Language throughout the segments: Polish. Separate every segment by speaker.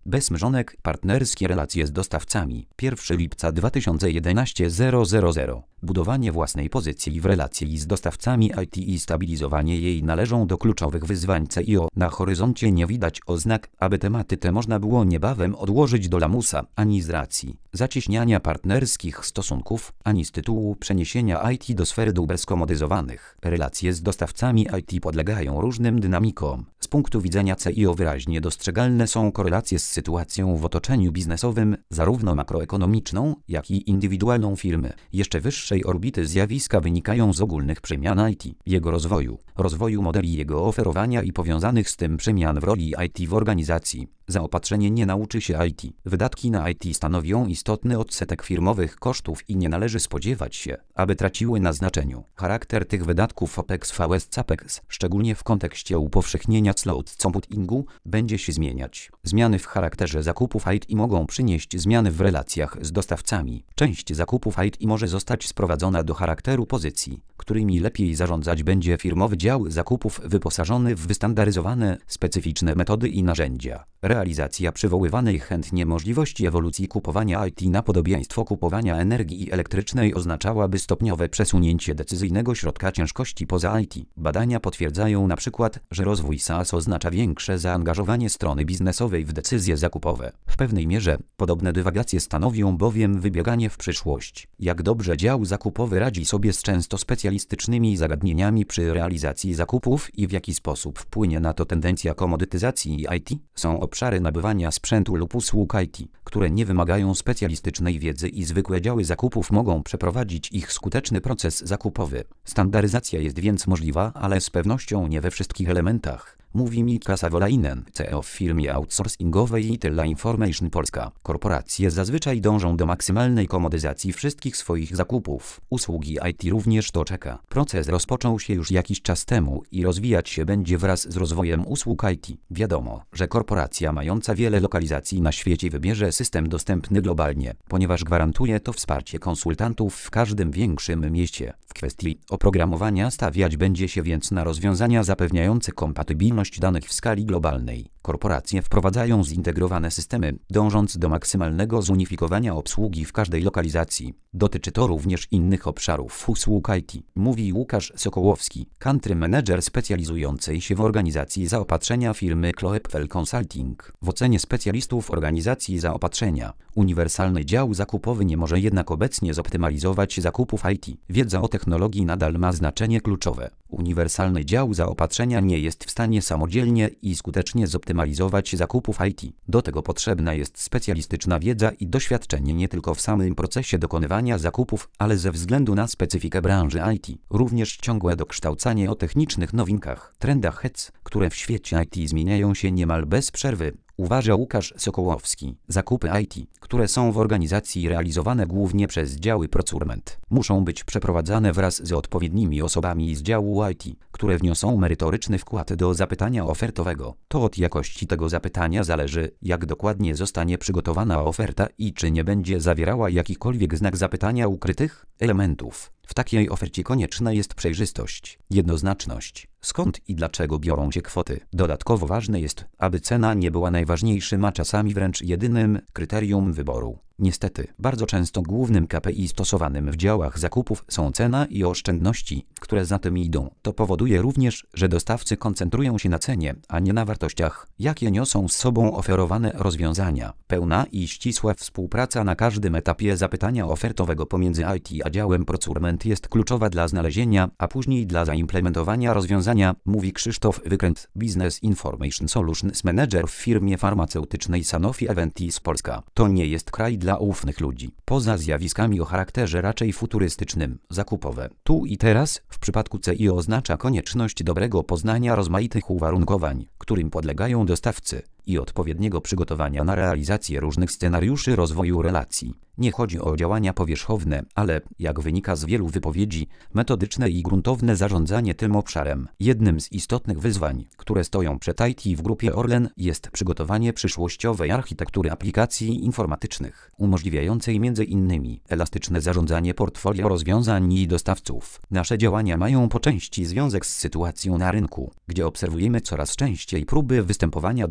Speaker 1: Bez mrzonek, partnerskie relacje z dostawcami. 1 lipca 2011 000. Budowanie własnej pozycji w relacji z dostawcami IT i stabilizowanie jej należą do kluczowych wyzwań CIO. Na horyzoncie nie widać oznak, aby tematy te można było niebawem odłożyć do lamusa, ani z racji zacieśniania partnerskich stosunków, ani z tytułu przeniesienia IT do sfery dóbr skomodyzowanych. Relacje z dostawcami IT podlegają różnym dynamikom. Z punktu widzenia CIO wyraźnie dostrzegalne są korelacje z sytuacją w otoczeniu biznesowym, zarówno makroekonomiczną, jak i indywidualną firmy. Jeszcze wyższej orbity zjawiska wynikają z ogólnych przemian IT, jego rozwoju modeli jego oferowania i powiązanych z tym przemian w roli IT w organizacji. Zaopatrzenie nie nauczy się IT. Wydatki na IT stanowią istotny odsetek firmowych kosztów i nie należy spodziewać się, aby traciły na znaczeniu. Charakter tych wydatków OPEX vs CAPEX, szczególnie w kontekście upowszechnienia cloud computingu, będzie się zmieniać. Zmiany w charakterze zakupów IT mogą przynieść zmiany w relacjach z dostawcami. Część zakupów IT może zostać sprowadzona do charakteru pozycji, którymi lepiej zarządzać będzie firmowy dział zakupów wyposażony w wystandaryzowane, specyficzne metody i narzędzia. Realizacja przywoływanej chętnie możliwości ewolucji kupowania IT na podobieństwo kupowania energii elektrycznej oznaczałaby stopniowe przesunięcie decyzyjnego środka ciężkości poza IT. Badania potwierdzają na przykład, że rozwój SaaS oznacza większe zaangażowanie strony biznesowej w decyzje zakupowe. W pewnej mierze podobne dywagacje stanowią bowiem wybieganie w przyszłość. Jak dobrze dział zakupowy radzi sobie z często specjalistycznymi zagadnieniami przy realizacji zakupów i w jaki sposób wpłynie na to tendencja komodytyzacji IT? Są obszary nabywania sprzętu lub usług IT, które nie wymagają specjalistycznej wiedzy i zwykłe działy zakupów mogą przeprowadzić ich skuteczny proces zakupowy. Standaryzacja jest więc możliwa, ale z pewnością nie we wszystkich elementach. Mówi Mika Savolainen, CEO w firmie outsourcingowej Itella Information Polska. Korporacje zazwyczaj dążą do maksymalnej komodyzacji wszystkich swoich zakupów. Usługi IT również to czeka. Proces rozpoczął się już jakiś czas temu i rozwijać się będzie wraz z rozwojem usług IT. Wiadomo, że korporacja mająca wiele lokalizacji na świecie wybierze system dostępny globalnie, ponieważ gwarantuje to wsparcie konsultantów w każdym większym mieście. W kwestii oprogramowania stawiać będzie się więc na rozwiązania zapewniające kompatybilność danych w skali globalnej. Korporacje wprowadzają zintegrowane systemy, dążąc do maksymalnego zunifikowania obsługi w każdej lokalizacji. Dotyczy to również innych obszarów usług IT, mówi Łukasz Sokołowski, country manager specjalizującej się w organizacji zaopatrzenia firmy Cloepfel Consulting. W ocenie specjalistów organizacji zaopatrzenia, uniwersalny dział zakupowy nie może jednak obecnie zoptymalizować zakupów IT. Wiedza o technologii nadal ma znaczenie kluczowe. Uniwersalny dział zaopatrzenia nie jest w stanie samodzielnie i skutecznie zoptymalizować zakupów IT. Do tego potrzebna jest specjalistyczna wiedza i doświadczenie nie tylko w samym procesie dokonywania zakupów, ale ze względu na specyfikę branży IT. Również ciągłe dokształcanie o technicznych nowinkach, trendach HEC, które w świecie IT zmieniają się niemal bez przerwy. Uważa Łukasz Sokołowski. Zakupy IT, które są w organizacji realizowane głównie przez działy procurement, muszą być przeprowadzane wraz z odpowiednimi osobami z działu IT, które wniosą merytoryczny wkład do zapytania ofertowego. To od jakości tego zapytania zależy, jak dokładnie zostanie przygotowana oferta i czy nie będzie zawierała jakichkolwiek znak zapytania ukrytych elementów. W takiej ofercie konieczna jest przejrzystość, jednoznaczność, skąd i dlaczego biorą się kwoty. Dodatkowo ważne jest, aby cena nie była najważniejszym, a czasami wręcz jedynym kryterium wyboru. Niestety, bardzo często głównym KPI stosowanym w działach zakupów są cena i oszczędności, które za tym idą. To powoduje również, że dostawcy koncentrują się na cenie, a nie na wartościach, jakie niosą z sobą oferowane rozwiązania. Pełna i ścisła współpraca na każdym etapie zapytania ofertowego pomiędzy IT a działem procurement jest kluczowa dla znalezienia, a później dla zaimplementowania rozwiązania, mówi Krzysztof Wykręt, Business Information Solutions Manager w firmie farmaceutycznej Sanofi Aventis Polska. To nie jest kraj dla ufnych ludzi. Poza zjawiskami o charakterze raczej futurystycznym, zakupowe. Tu i teraz, w przypadku CIO oznacza konieczność dobrego poznania rozmaitych uwarunkowań, którym podlegają dostawcy i odpowiedniego przygotowania na realizację różnych scenariuszy rozwoju relacji. Nie chodzi o działania powierzchowne, ale, jak wynika z wielu wypowiedzi, metodyczne i gruntowne zarządzanie tym obszarem. Jednym z istotnych wyzwań, które stoją przed IT w grupie Orlen, jest przygotowanie przyszłościowej architektury aplikacji informatycznych, umożliwiającej m.in. elastyczne zarządzanie portfolio rozwiązań i dostawców. Nasze działania mają po części związek z sytuacją na rynku, gdzie obserwujemy coraz częściej próby występowania dostawców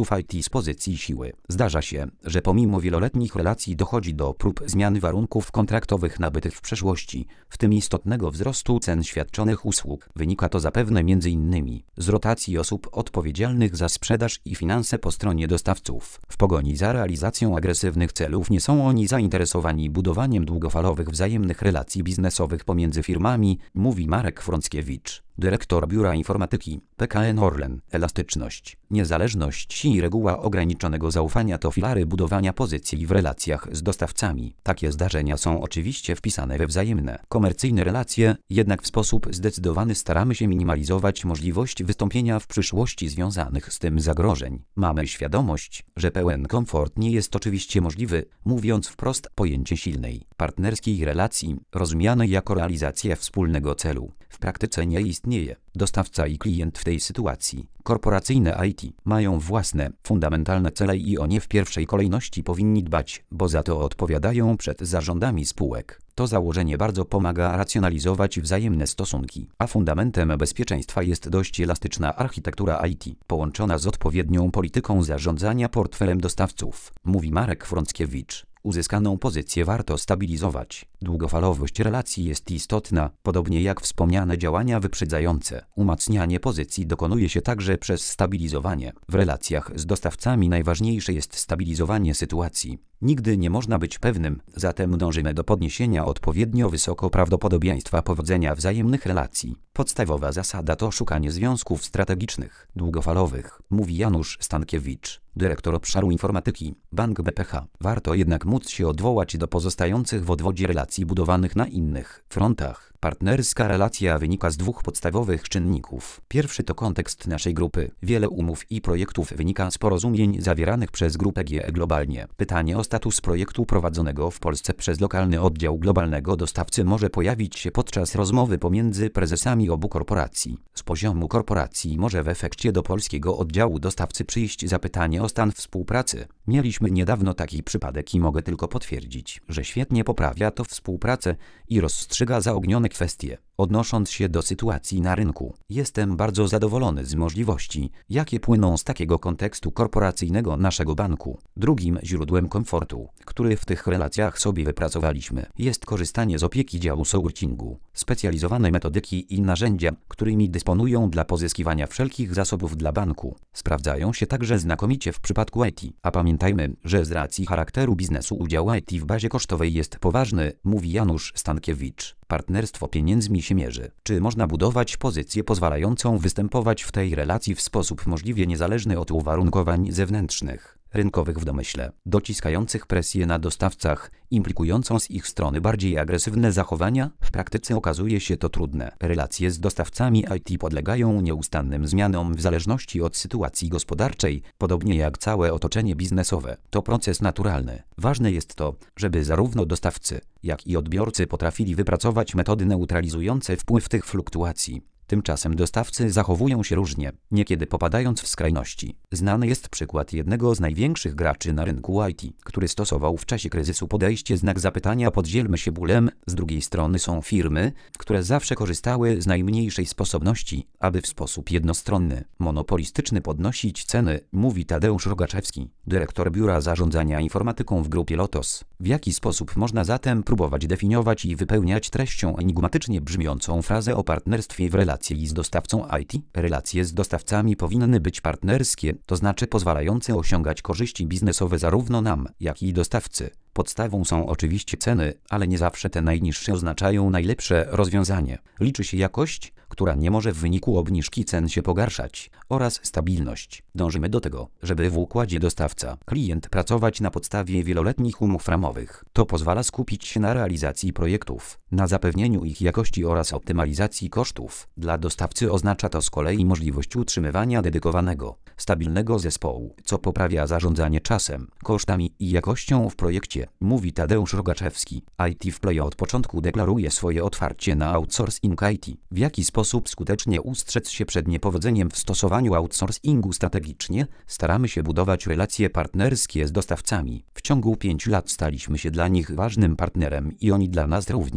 Speaker 1: dostawców IT z pozycji siły. Zdarza się, że pomimo wieloletnich relacji dochodzi do prób zmiany warunków kontraktowych nabytych w przeszłości, w tym istotnego wzrostu cen świadczonych usług. Wynika to zapewne m.in. z rotacji osób odpowiedzialnych za sprzedaż i finanse po stronie dostawców. W pogoni za realizacją agresywnych celów nie są oni zainteresowani budowaniem długofalowych wzajemnych relacji biznesowych pomiędzy firmami, mówi Marek Frąckiewicz, dyrektor Biura Informatyki PKN Orlen. Elastyczność, niezależność i reguła ograniczonego zaufania to filary budowania pozycji w relacjach z dostawcami. Takie zdarzenia są oczywiście wpisane we wzajemne, komercyjne relacje, jednak w sposób zdecydowany staramy się minimalizować możliwość wystąpienia w przyszłości związanych z tym zagrożeń. Mamy świadomość, że pełen komfort nie jest oczywiście możliwy, mówiąc wprost, pojęcie silnej, partnerskiej relacji, rozumianej jako realizacja wspólnego celu, w praktyce nie istnieje. Dostawca i klient w tej sytuacji, korporacyjne IT, mają własne, fundamentalne cele i o nie w pierwszej kolejności powinni dbać, bo za to odpowiadają przed zarządami spółek. To założenie bardzo pomaga racjonalizować wzajemne stosunki, a fundamentem bezpieczeństwa jest dość elastyczna architektura IT, połączona z odpowiednią polityką zarządzania portfelem dostawców, mówi Marek Frąckiewicz. Uzyskaną pozycję warto stabilizować. Długofalowość relacji jest istotna, podobnie jak wspomniane działania wyprzedzające. Umacnianie pozycji dokonuje się także przez stabilizowanie. W relacjach z dostawcami najważniejsze jest stabilizowanie sytuacji. Nigdy nie można być pewnym, zatem dążymy do podniesienia odpowiednio wysoko prawdopodobieństwa powodzenia wzajemnych relacji. Podstawowa zasada to szukanie związków strategicznych, długofalowych, mówi Janusz Stankiewicz, dyrektor obszaru informatyki, Bank BPH. Warto jednak móc się odwołać do pozostających w odwodzie relacji budowanych na innych frontach. Partnerska relacja wynika z dwóch podstawowych czynników. Pierwszy to kontekst naszej grupy. Wiele umów i projektów wynika z porozumień zawieranych przez grupę GE globalnie. Pytanie o status projektu prowadzonego w Polsce przez lokalny oddział globalnego dostawcy może pojawić się podczas rozmowy pomiędzy prezesami obu korporacji. Z poziomu korporacji może w efekcie do polskiego oddziału dostawcy przyjść zapytanie o stan współpracy. Mieliśmy niedawno taki przypadek i mogę tylko potwierdzić, że świetnie poprawia to współpracę i rozstrzyga zaognione kwestie. Odnosząc się do sytuacji na rynku, jestem bardzo zadowolony z możliwości, jakie płyną z takiego kontekstu korporacyjnego naszego banku. Drugim źródłem komfortu, który w tych relacjach sobie wypracowaliśmy, jest korzystanie z opieki działu sourcingu, specjalizowane metodyki i narzędzia, którymi dysponują dla pozyskiwania wszelkich zasobów dla banku. Sprawdzają się także znakomicie w przypadku IT, a pamiętajmy, że z racji charakteru biznesu udział IT w bazie kosztowej jest poważny, mówi Janusz Stankiewicz. Partnerstwo pieniędzmi się mierzy. Czy można budować pozycję pozwalającą występować w tej relacji w sposób możliwie niezależny od uwarunkowań zewnętrznych, rynkowych w domyśle, dociskających presję na dostawcach, implikującą z ich strony bardziej agresywne zachowania? W praktyce okazuje się to trudne. Relacje z dostawcami IT podlegają nieustannym zmianom w zależności od sytuacji gospodarczej, podobnie jak całe otoczenie biznesowe. To proces naturalny. Ważne jest to, żeby zarówno dostawcy, jak i odbiorcy potrafili wypracować metody neutralizujące wpływ tych fluktuacji. Tymczasem dostawcy zachowują się różnie, niekiedy popadając w skrajności. Znany jest przykład jednego z największych graczy na rynku IT, który stosował w czasie kryzysu podejście znak zapytania podzielmy się bólem. Z drugiej strony są firmy, które zawsze korzystały z najmniejszej sposobności, aby w sposób jednostronny, monopolistyczny podnosić ceny, mówi Tadeusz Rogaczewski, dyrektor Biura Zarządzania Informatyką w Grupie Lotos. W jaki sposób można zatem próbować definiować i wypełniać treścią enigmatycznie brzmiącą frazę o partnerstwie w relacji z dostawcą IT? Relacje z dostawcami powinny być partnerskie, to znaczy pozwalające osiągać korzyści biznesowe zarówno nam, jak i dostawcy. Podstawą są oczywiście ceny, ale nie zawsze te najniższe oznaczają najlepsze rozwiązanie. Liczy się jakość, która nie może w wyniku obniżki cen się pogarszać, oraz stabilność. Dążymy do tego, żeby w układzie dostawca-klient pracować na podstawie wieloletnich umów ramowych. To pozwala skupić się na realizacji projektów, na zapewnieniu ich jakości oraz optymalizacji kosztów. Dla dostawcy oznacza to z kolei możliwość utrzymywania dedykowanego, stabilnego zespołu, co poprawia zarządzanie czasem, kosztami i jakością w projekcie, mówi Tadeusz Rogaczewski. IT w Play od początku deklaruje swoje otwarcie na outsourcing IT. W jaki sposób skutecznie ustrzec się przed niepowodzeniem w stosowaniu outsourcingu strategicznie? Staramy się budować relacje partnerskie z dostawcami. W ciągu 5 lat staliśmy się dla nich ważnym partnerem i oni dla nas również.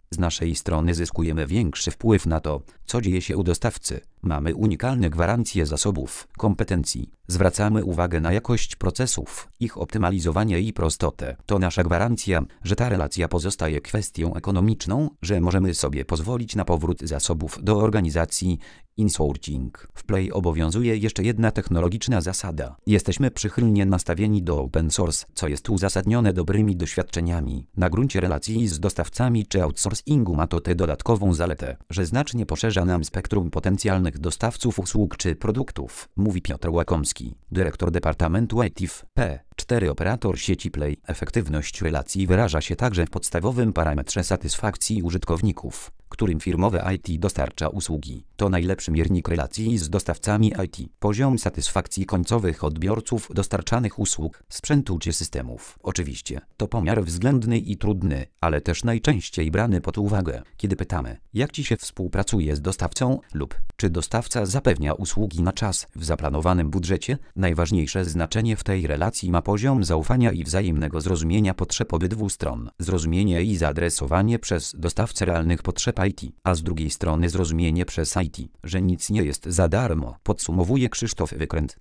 Speaker 1: Z naszej strony zyskujemy większy wpływ na to, co dzieje się u dostawcy. Mamy unikalne gwarancje zasobów, kompetencji. Zwracamy uwagę na jakość procesów, ich optymalizowanie i prostotę. To nasza gwarancja, że ta relacja pozostaje kwestią ekonomiczną, że możemy sobie pozwolić na powrót zasobów do organizacji insourcing. W Play obowiązuje jeszcze jedna technologiczna zasada. Jesteśmy przychylnie nastawieni do open source, co jest uzasadnione dobrymi doświadczeniami. Na gruncie relacji z dostawcami czy outsourcingu ma to tę dodatkową zaletę, że znacznie poszerza nam spektrum potencjalnych dostawców usług czy produktów, mówi Piotr Łakomski, dyrektor Departamentu IT w P4 operator sieci Play. Efektywność relacji wyraża się także w podstawowym parametrze satysfakcji użytkowników, którym firmowe IT dostarcza usługi. To najlepszy miernik relacji z dostawcami IT. Poziom satysfakcji końcowych odbiorców dostarczanych usług, sprzętu czy systemów. Oczywiście, to pomiar względny i trudny, ale też najczęściej brany pod uwagę, kiedy pytamy, jak Ci się współpracuje z dostawcą lub czy dostawca zapewnia usługi na czas w zaplanowanym budżecie. Najważniejsze znaczenie w tej relacji ma poziom zaufania i wzajemnego zrozumienia potrzeb obydwu stron. Zrozumienie i zaadresowanie przez dostawcę realnych potrzeb IT, a z drugiej strony zrozumienie przez IT, że nic nie jest za darmo, podsumowuje Krzysztof Wykręt,